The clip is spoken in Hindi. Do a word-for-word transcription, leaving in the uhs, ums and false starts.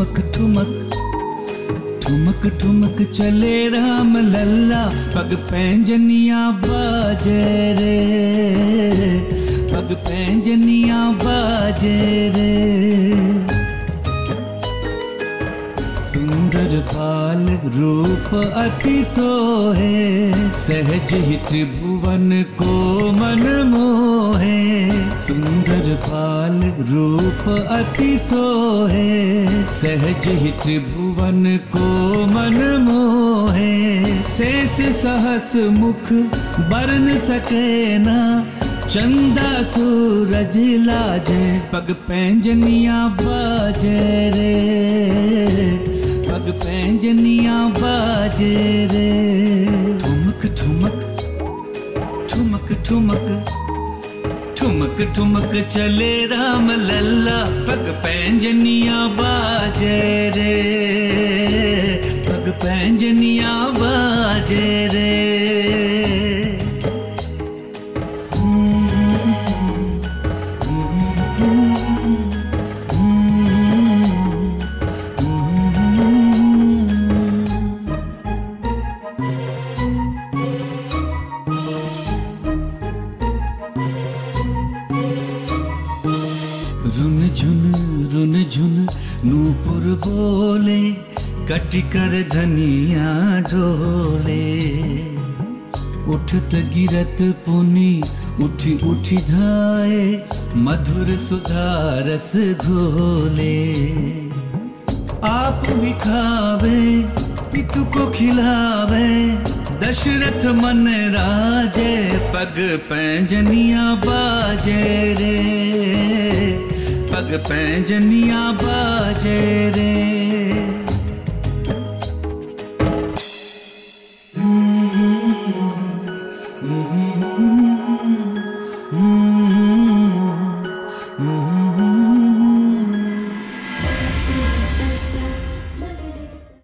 ठुमक ठुमक ठुमक ठुमक चले राम लल्ला, पग पैंजनिया बाजे रे, पग पैंजनिया बाजे रे। सुंदर बाल रूप अति सोहे, सहज ही त्रिभुवन को मन मोहे। सुंदर बाल रूप अति सोहे, सहज ही त्रिभुवन को मन मोहे। शेष सहस मुख बरन सके ना, चंदा सूरज लाजे, पग पैंजनिया बाजे रे, पग पैंजनिया बाजे रे। ठुमक ठुमक ठुमक ठुमक ठुमक ठुमक चले राम लल्ला, पग पैंजनिया बाजे रे, पग पैंजनिया बाजे रे। रुन झुन रुन झुन नूपुर बोले, कटिकर धनिया डोले। उठत गिरत पुनि उठी उठी धाए, मधुर सुधा रस घोले। आप ही खावे पितु को खिलावे, दशरथ मन राजे, पग पैंजनिया बाजे रे, पग पैंजनिया बाजे रे।